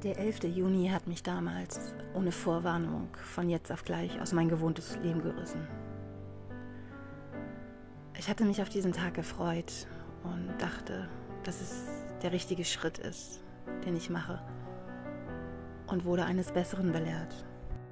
Der 11. Juni hat mich damals ohne Vorwarnung von jetzt auf gleich aus mein gewohntes Leben gerissen. Ich hatte mich auf diesen Tag gefreut und dachte, dass es der richtige Schritt ist, den ich mache, und wurde eines Besseren belehrt.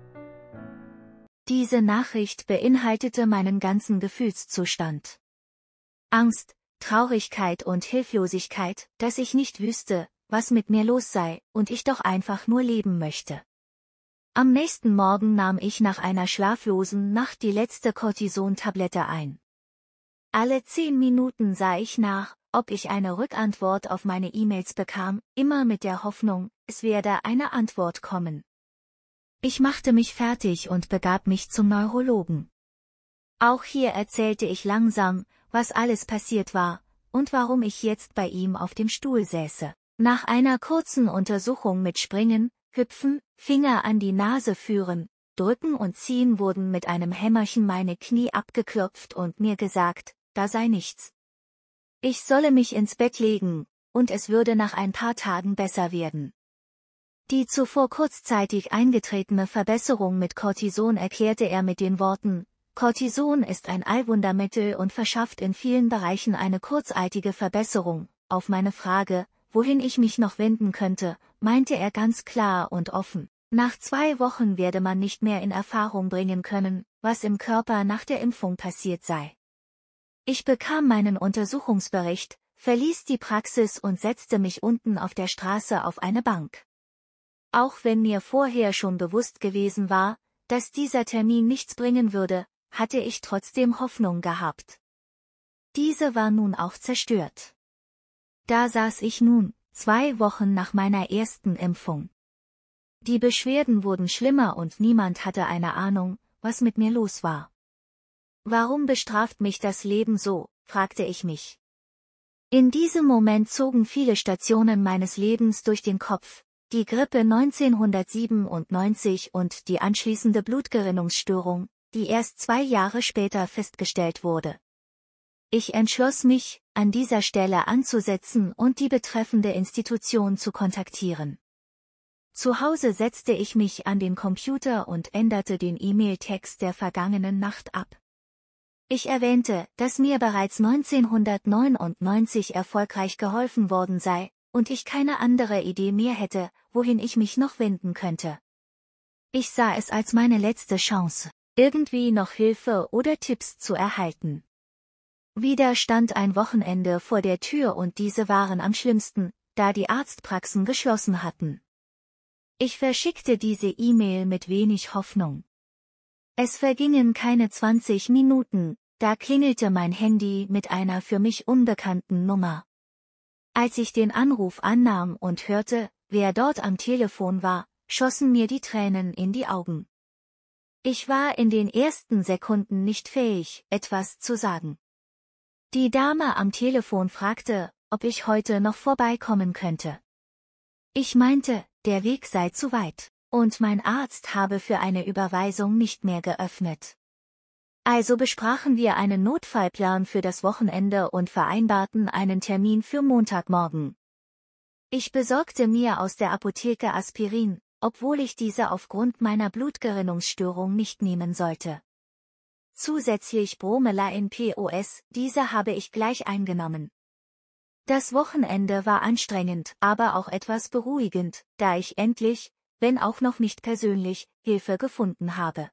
Diese Nachricht beinhaltete meinen ganzen Gefühlszustand. Angst, Traurigkeit und Hilflosigkeit, dass ich nicht wüsste, was mit mir los sei, und ich doch einfach nur leben möchte. Am nächsten Morgen nahm ich nach einer schlaflosen Nacht die letzte Cortison-Tablette ein. Alle 10 Minuten sah ich nach, ob ich eine Rückantwort auf meine E-Mails bekam, immer mit der Hoffnung, es werde eine Antwort kommen. Ich machte mich fertig und begab mich zum Neurologen. Auch hier erzählte ich langsam, was alles passiert war, und warum ich jetzt bei ihm auf dem Stuhl säße. Nach einer kurzen Untersuchung mit Springen, Hüpfen, Finger an die Nase führen, Drücken und Ziehen wurden mit einem Hämmerchen meine Knie abgeklopft und mir gesagt, da sei nichts. Ich solle mich ins Bett legen, und es würde nach ein paar Tagen besser werden. Die zuvor kurzzeitig eingetretene Verbesserung mit Cortison erklärte er mit den Worten: Cortison ist ein Allwundermittel und verschafft in vielen Bereichen eine kurzeilige Verbesserung. Auf meine Frage, wohin ich mich noch wenden könnte, meinte er ganz klar und offen: Nach 2 Wochen werde man nicht mehr in Erfahrung bringen können, was im Körper nach der Impfung passiert sei. Ich bekam meinen Untersuchungsbericht, verließ die Praxis und setzte mich unten auf der Straße auf eine Bank. Auch wenn mir vorher schon bewusst gewesen war, dass dieser Termin nichts bringen würde, hatte ich trotzdem Hoffnung gehabt. Diese war nun auch zerstört. Da saß ich nun, 2 Wochen nach meiner ersten Impfung. Die Beschwerden wurden schlimmer und niemand hatte eine Ahnung, was mit mir los war. Warum bestraft mich das Leben so, fragte ich mich. In diesem Moment zogen viele Stationen meines Lebens durch den Kopf: die Grippe 1997 und die anschließende Blutgerinnungsstörung, die erst 2 Jahre später festgestellt wurde. Ich entschloss mich, an dieser Stelle anzusetzen und die betreffende Institution zu kontaktieren. Zu Hause setzte ich mich an den Computer und änderte den E-Mail-Text der vergangenen Nacht ab. Ich erwähnte, dass mir bereits 1999 erfolgreich geholfen worden sei, und ich keine andere Idee mehr hätte, wohin ich mich noch wenden könnte. Ich sah es als meine letzte Chance, irgendwie noch Hilfe oder Tipps zu erhalten. Wieder stand ein Wochenende vor der Tür und diese waren am schlimmsten, da die Arztpraxen geschlossen hatten. Ich verschickte diese E-Mail mit wenig Hoffnung. Es vergingen keine 20 Minuten, da klingelte mein Handy mit einer für mich unbekannten Nummer. Als ich den Anruf annahm und hörte, wer dort am Telefon war, schossen mir die Tränen in die Augen. Ich war in den ersten Sekunden nicht fähig, etwas zu sagen. Die Dame am Telefon fragte, ob ich heute noch vorbeikommen könnte. Ich meinte, der Weg sei zu weit, und mein Arzt habe für eine Überweisung nicht mehr geöffnet. Also besprachen wir einen Notfallplan für das Wochenende und vereinbarten einen Termin für Montagmorgen. Ich besorgte mir aus der Apotheke Aspirin, obwohl ich diese aufgrund meiner Blutgerinnungsstörung nicht nehmen sollte. Zusätzlich Bromelain POS, diese habe ich gleich eingenommen. Das Wochenende war anstrengend, aber auch etwas beruhigend, da ich endlich, wenn auch noch nicht persönlich, Hilfe gefunden habe.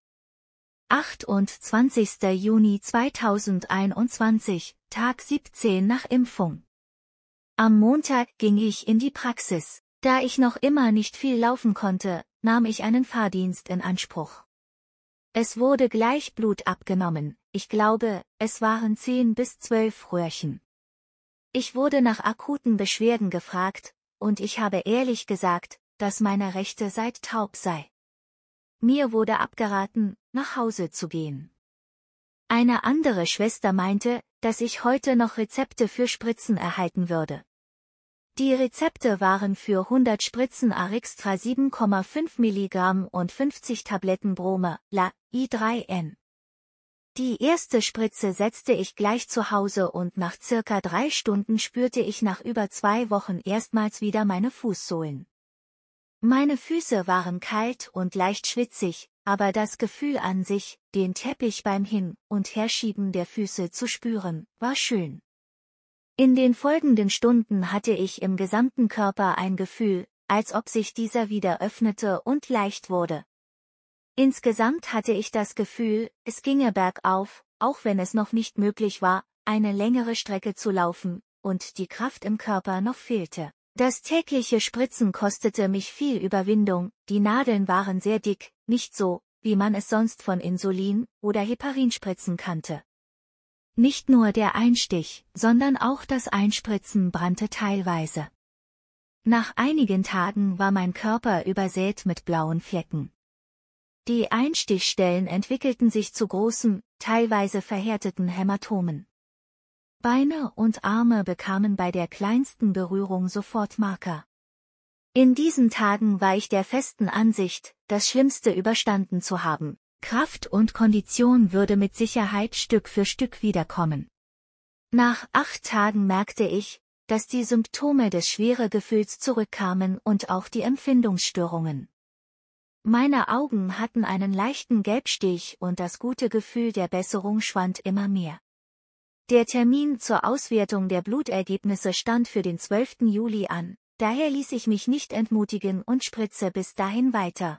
28. Juni 2021, Tag 17 nach Impfung. Am Montag ging ich in die Praxis. Da ich noch immer nicht viel laufen konnte, nahm ich einen Fahrdienst in Anspruch. Es wurde gleich Blut abgenommen, ich glaube, es waren 10 bis 12 Röhrchen. Ich wurde nach akuten Beschwerden gefragt, und ich habe ehrlich gesagt, dass meine rechte Seite taub sei. Mir wurde abgeraten, nach Hause zu gehen. Eine andere Schwester meinte, dass ich heute noch Rezepte für Spritzen erhalten würde. Die Rezepte waren für 100 Spritzen Arixtra 7,5 Milligramm und 50 Tabletten Bromelain I3N. Die erste Spritze setzte ich gleich zu Hause und nach circa 3 Stunden spürte ich nach über 2 Wochen erstmals wieder meine Fußsohlen. Meine Füße waren kalt und leicht schwitzig, aber das Gefühl an sich, den Teppich beim Hin- und Herschieben der Füße zu spüren, war schön. In den folgenden Stunden hatte ich im gesamten Körper ein Gefühl, als ob sich dieser wieder öffnete und leicht wurde. Insgesamt hatte ich das Gefühl, es ginge bergauf, auch wenn es noch nicht möglich war, eine längere Strecke zu laufen, und die Kraft im Körper noch fehlte. Das tägliche Spritzen kostete mich viel Überwindung, die Nadeln waren sehr dick, nicht so, wie man es sonst von Insulin- oder Heparinspritzen kannte. Nicht nur der Einstich, sondern auch das Einspritzen brannte teilweise. Nach einigen Tagen war mein Körper übersät mit blauen Flecken. Die Einstichstellen entwickelten sich zu großen, teilweise verhärteten Hämatomen. Beine und Arme bekamen bei der kleinsten Berührung sofort Marker. In diesen Tagen war ich der festen Ansicht, das Schlimmste überstanden zu haben. Kraft und Kondition würde mit Sicherheit Stück für Stück wiederkommen. Nach 8 Tagen merkte ich, dass die Symptome des Schweregefühls zurückkamen und auch die Empfindungsstörungen. Meine Augen hatten einen leichten Gelbstich und das gute Gefühl der Besserung schwand immer mehr. Der Termin zur Auswertung der Blutergebnisse stand für den 12. Juli an, daher ließ ich mich nicht entmutigen und spritze bis dahin weiter.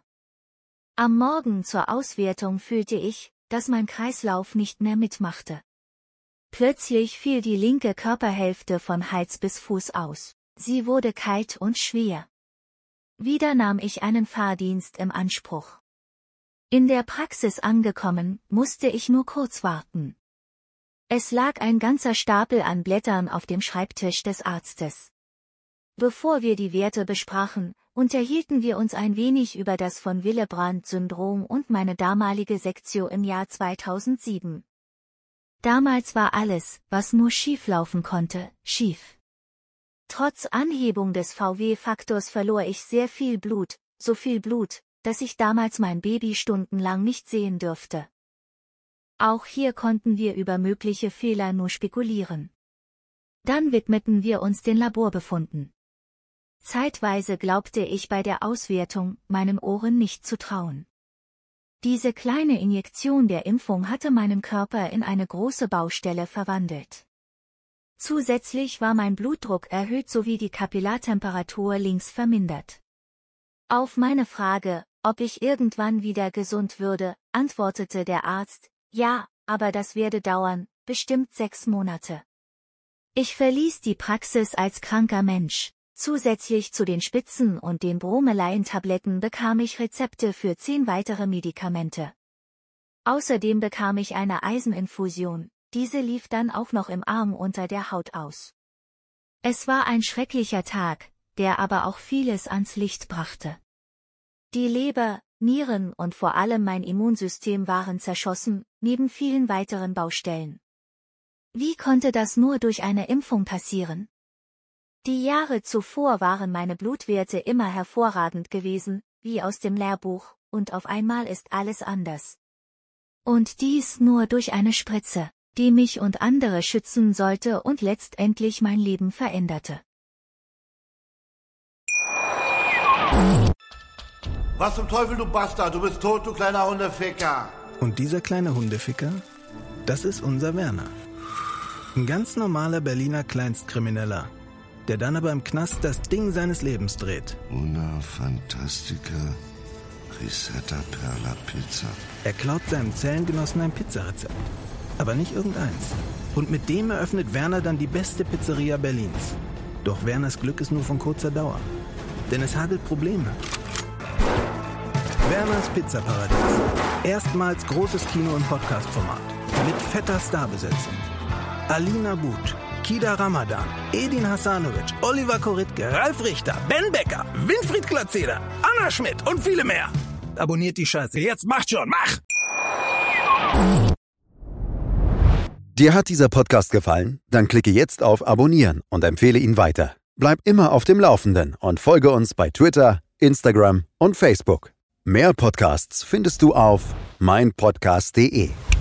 Am Morgen zur Auswertung fühlte ich, dass mein Kreislauf nicht mehr mitmachte. Plötzlich fiel die linke Körperhälfte von Hals bis Fuß aus. Sie wurde kalt und schwer. Wieder nahm ich einen Fahrdienst im Anspruch. In der Praxis angekommen, musste ich nur kurz warten. Es lag ein ganzer Stapel an Blättern auf dem Schreibtisch des Arztes. Bevor wir die Werte besprachen, unterhielten wir uns ein wenig über das von Willebrand-Syndrom und meine damalige Sektio im Jahr 2007. Damals war alles, was nur schieflaufen konnte, schief. Trotz Anhebung des VW-Faktors verlor ich sehr viel Blut, so viel Blut, dass ich damals mein Baby stundenlang nicht sehen dürfte. Auch hier konnten wir über mögliche Fehler nur spekulieren. Dann widmeten wir uns den Laborbefunden. Zeitweise glaubte ich bei der Auswertung, meinen Ohren nicht zu trauen. Diese kleine Injektion der Impfung hatte meinen Körper in eine große Baustelle verwandelt. Zusätzlich war mein Blutdruck erhöht sowie die Kapillartemperatur links vermindert. Auf meine Frage, ob ich irgendwann wieder gesund würde, antwortete der Arzt, ja, aber das werde dauern, bestimmt 6 Monate. Ich verließ die Praxis als kranker Mensch. Zusätzlich zu den Spitzen und den Bromelain-Tabletten bekam ich Rezepte für 10 weitere Medikamente. Außerdem bekam ich eine Eiseninfusion, diese lief dann auch noch im Arm unter der Haut aus. Es war ein schrecklicher Tag, der aber auch vieles ans Licht brachte. Die Leber, Nieren und vor allem mein Immunsystem waren zerschossen, neben vielen weiteren Baustellen. Wie konnte das nur durch eine Impfung passieren? Die Jahre zuvor waren meine Blutwerte immer hervorragend gewesen, wie aus dem Lehrbuch, und auf einmal ist alles anders. Und dies nur durch eine Spritze, die mich und andere schützen sollte und letztendlich mein Leben veränderte. Was zum Teufel, du Bastard? Du bist tot, du kleiner Hundeficker. Und dieser kleine Hundeficker, das ist unser Werner. Ein ganz normaler Berliner Kleinstkrimineller, der dann aber im Knast das Ding seines Lebens dreht. Una Fantastica Risetta Perla Pizza. Er klaut seinem Zellengenossen ein Pizzarezept. Aber nicht irgendeins. Und mit dem eröffnet Werner dann die beste Pizzeria Berlins. Doch Werners Glück ist nur von kurzer Dauer. Denn es hagelt Probleme. Werners Pizzaparadies. Erstmals großes Kino- und Podcast-Format. Mit fetter Starbesetzung. Alina But, Kida Ramadan, Edin Hasanovic, Oliver Koritke, Ralf Richter, Ben Becker, Winfried Glatzeder, Anna Schmidt und viele mehr. Abonniert die Scheiße. Jetzt macht schon, mach! Dir hat dieser Podcast gefallen? Dann klicke jetzt auf Abonnieren und empfehle ihn weiter. Bleib immer auf dem Laufenden und folge uns bei Twitter, Instagram und Facebook. Mehr Podcasts findest du auf meinpodcast.de.